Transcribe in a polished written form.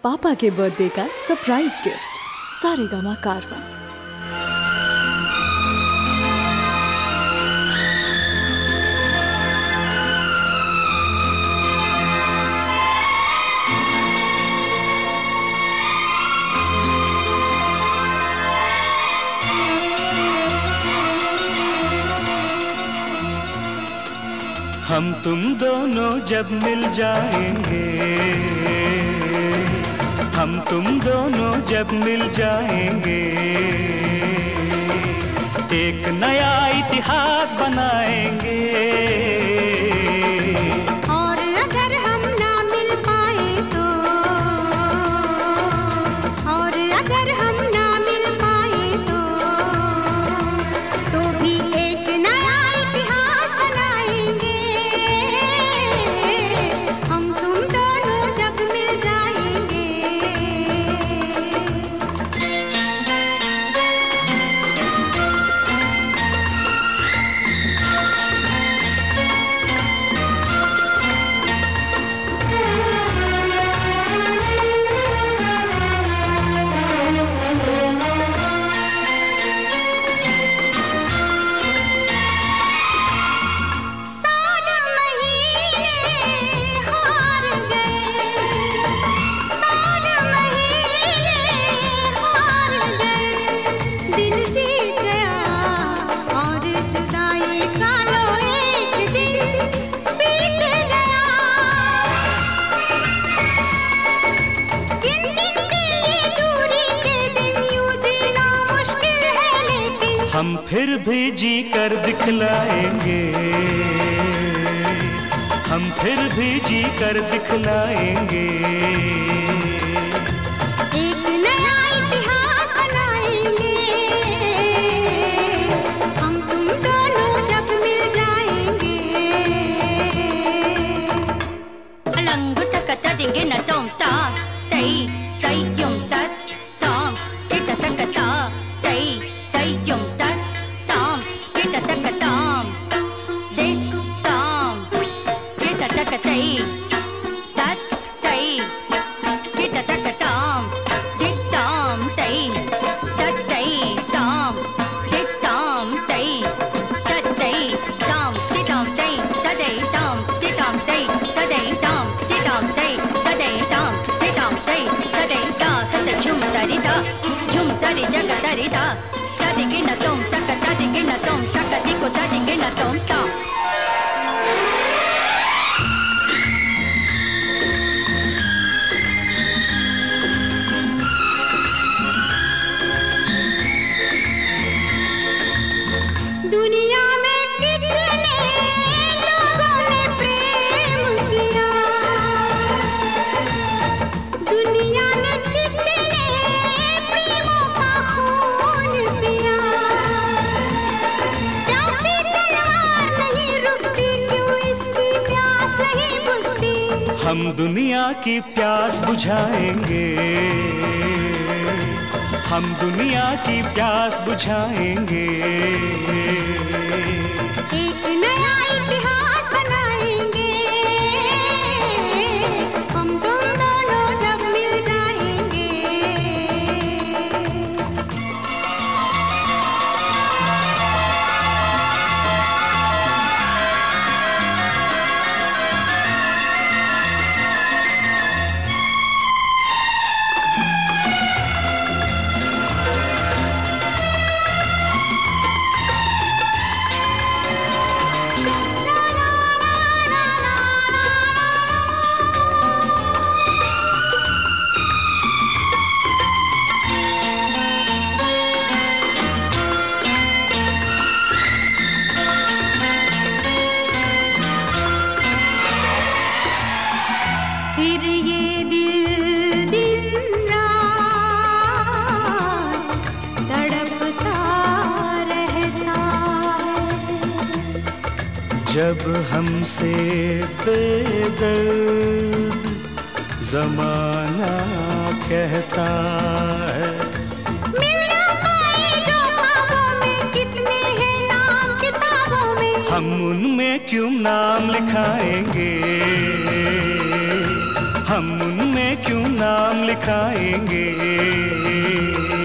पापा के बर्थडे का सरप्राइज गिफ्ट सारेगामा कारवां। हम तुम दोनों जब मिल जाएंगे, हम तुम दोनों जब मिल जाएंगे, एक नया इतिहास बनाएंगे। और अगर हम ना मिल पाए तो, और अगर हम ना मिल पाए तो भी एक नया इतिहास बनाएंगे। हम तुम दोनों जब मिल जाएंगे। हम फिर भी जी कर दिखलाएंगे, हम फिर भी जी कर दिखलाएंगे। एक नया इतिहास बनाएंगे। हम तुम दोनों जब मिल जाएंगे। अलंग तकता देंगे न तुम ता तई तई युम तत ताम किटा तकता तई तई युम तत ताम किटा तकताम दे ताम किटा तकतई तत तई किटा तकताम दे ताम तई तत तई ताम दे ताम तई तत तई ताम दे ताम तई तदई ताम दे ताम तई तदई ताम दे ताम तई तदई ताम दे ताम तई तदई ता तत झुम तरी ता झुम तरी जग तरी ता तदी के न तुम तक तदी के न तुम तक दिको तदी के न तुम ता। दुनिया में कितने लोगों ने प्रेम किया, दुनिया ने कितने प्रेमों का खून पिया। प्यासी तलवार नहीं रुकती, क्यों इसकी प्यास नहीं बुझती। हम दुनिया की प्यास बुझाएंगे, हम दुनिया की प्यास बुझाएंगे। एक नया इतिहास बनाएंगे। हम तुम दोनों जब मिल जाएंगे। फिर ये दिल दिन रात तड़पता रहता है। जब हमसे बेदर्द जमाना कहता है। मिल ना पाए जो ख्वाबों में, कितने हैं नाम किताबों में। हम उनमें क्यों नाम लिखाएंगे, हम उनमें क्यों नाम लिखाएंगे।